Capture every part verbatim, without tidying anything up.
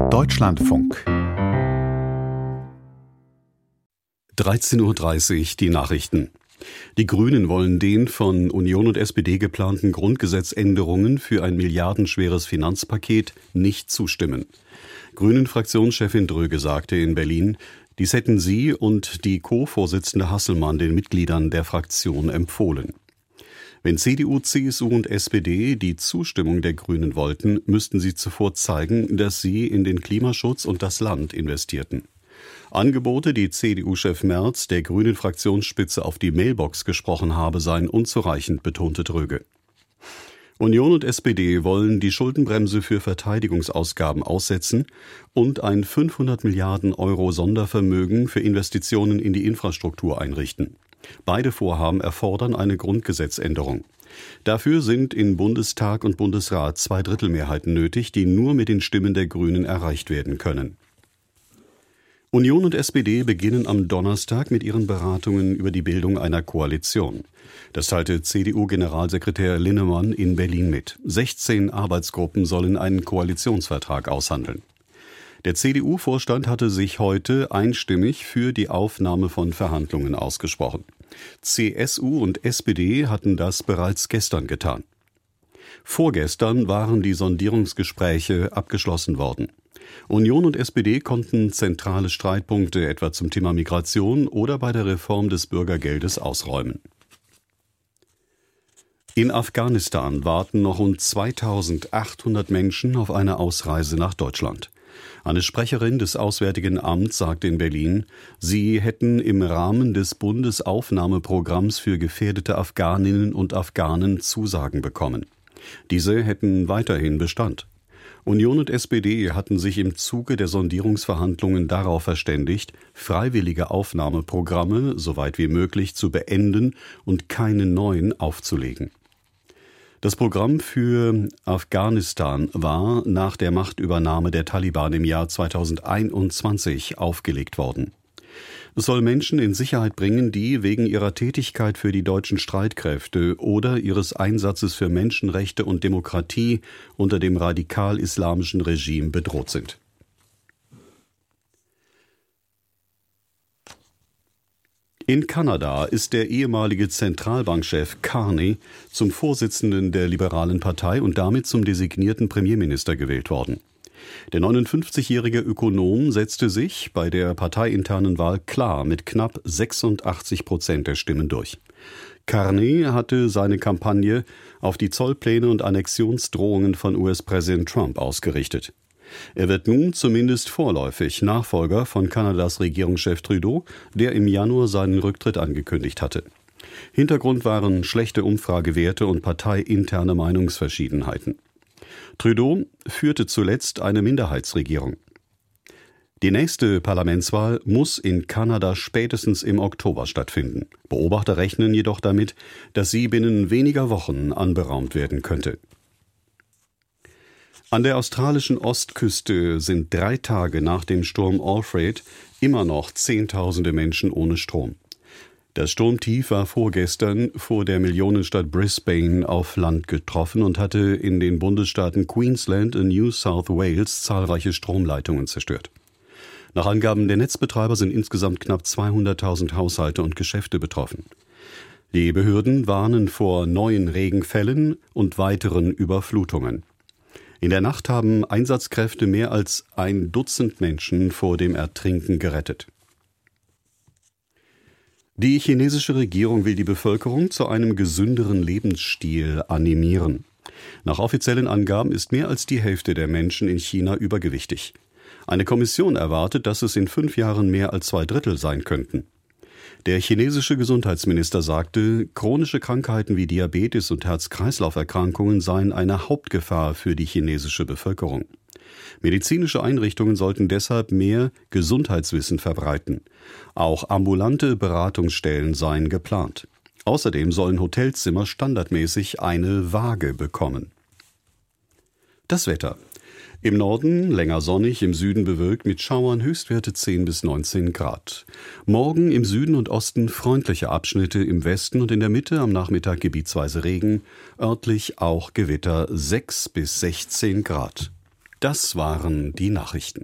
Deutschlandfunk. dreizehn Uhr dreißig, die Nachrichten. Die Grünen wollen den von Union und S P D geplanten Grundgesetzänderungen für ein milliardenschweres Finanzpaket nicht zustimmen. Grünen-Fraktionschefin Dröge sagte in Berlin, dies hätten sie und die Co-Vorsitzende Hasselmann den Mitgliedern der Fraktion empfohlen. Wenn C D U, C S U und S P D die Zustimmung der Grünen wollten, müssten sie zuvor zeigen, dass sie in den Klimaschutz und das Land investierten. Angebote, die C D U-Chef Merz der Grünen-Fraktionsspitze auf die Mailbox gesprochen habe, seien unzureichend, betonte Dröge. Union und S P D wollen die Schuldenbremse für Verteidigungsausgaben aussetzen und ein fünfhundert Milliarden Euro Sondervermögen für Investitionen in die Infrastruktur einrichten. Beide Vorhaben erfordern eine Grundgesetzänderung. Dafür sind in Bundestag und Bundesrat Zweidrittelmehrheiten nötig, die nur mit den Stimmen der Grünen erreicht werden können. Union und S P D beginnen am Donnerstag mit ihren Beratungen über die Bildung einer Koalition. Das teilte C D U-Generalsekretär Linnemann in Berlin mit. sechzehn Arbeitsgruppen sollen einen Koalitionsvertrag aushandeln. Der C D U-Vorstand hatte sich heute einstimmig für die Aufnahme von Verhandlungen ausgesprochen. C S U und S P D hatten das bereits gestern getan. Vorgestern waren die Sondierungsgespräche abgeschlossen worden. Union und S P D konnten zentrale Streitpunkte etwa zum Thema Migration oder bei der Reform des Bürgergeldes ausräumen. In Afghanistan warten noch rund zweitausendachthundert Menschen auf eine Ausreise nach Deutschland. Eine Sprecherin des Auswärtigen Amts sagte in Berlin, sie hätten im Rahmen des Bundesaufnahmeprogramms für gefährdete Afghaninnen und Afghanen Zusagen bekommen. Diese hätten weiterhin Bestand. Union und S P D hatten sich im Zuge der Sondierungsverhandlungen darauf verständigt, freiwillige Aufnahmeprogramme soweit wie möglich zu beenden und keine neuen aufzulegen. Das Programm für Afghanistan war nach der Machtübernahme der Taliban im Jahr zweitausendeinundzwanzig aufgelegt worden. Es soll Menschen in Sicherheit bringen, die wegen ihrer Tätigkeit für die deutschen Streitkräfte oder ihres Einsatzes für Menschenrechte und Demokratie unter dem radikal-islamischen Regime bedroht sind. In Kanada ist der ehemalige Zentralbankchef Carney zum Vorsitzenden der Liberalen Partei und damit zum designierten Premierminister gewählt worden. Der neunundfünfzigjährige Ökonom setzte sich bei der parteiinternen Wahl klar mit knapp sechsundachtzig Prozent der Stimmen durch. Carney hatte seine Kampagne auf die Zollpläne und Annexionsdrohungen von U S-Präsident Trump ausgerichtet. Er wird nun zumindest vorläufig Nachfolger von Kanadas Regierungschef Trudeau, der im Januar seinen Rücktritt angekündigt hatte. Hintergrund waren schlechte Umfragewerte und parteiinterne Meinungsverschiedenheiten. Trudeau führte zuletzt eine Minderheitsregierung. Die nächste Parlamentswahl muss in Kanada spätestens im Oktober stattfinden. Beobachter rechnen jedoch damit, dass sie binnen weniger Wochen anberaumt werden könnte. An der australischen Ostküste sind drei Tage nach dem Sturm Alfred immer noch Zehntausende Menschen ohne Strom. Das Sturmtief war vorgestern vor der Millionenstadt Brisbane auf Land getroffen und hatte in den Bundesstaaten Queensland und New South Wales zahlreiche Stromleitungen zerstört. Nach Angaben der Netzbetreiber sind insgesamt knapp zweihunderttausend Haushalte und Geschäfte betroffen. Die Behörden warnen vor neuen Regenfällen und weiteren Überflutungen. In der Nacht haben Einsatzkräfte mehr als ein Dutzend Menschen vor dem Ertrinken gerettet. Die chinesische Regierung will die Bevölkerung zu einem gesünderen Lebensstil animieren. Nach offiziellen Angaben ist mehr als die Hälfte der Menschen in China übergewichtig. Eine Kommission erwartet, dass es in fünf Jahren mehr als zwei Drittel sein könnten. Der chinesische Gesundheitsminister sagte, chronische Krankheiten wie Diabetes und Herz-Kreislauf-Erkrankungen seien eine Hauptgefahr für die chinesische Bevölkerung. Medizinische Einrichtungen sollten deshalb mehr Gesundheitswissen verbreiten. Auch ambulante Beratungsstellen seien geplant. Außerdem sollen Hotelzimmer standardmäßig eine Waage bekommen. Das Wetter. Im Norden länger sonnig, im Süden bewölkt mit Schauern, Höchstwerte zehn bis neunzehn Grad. Morgen im Süden und Osten freundliche Abschnitte, im Westen und in der Mitte am Nachmittag gebietsweise Regen, örtlich auch Gewitter sechs bis sechzehn Grad. Das waren die Nachrichten.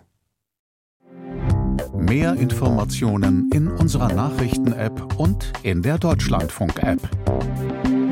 Mehr Informationen in unserer Nachrichten-App und in der Deutschlandfunk-App.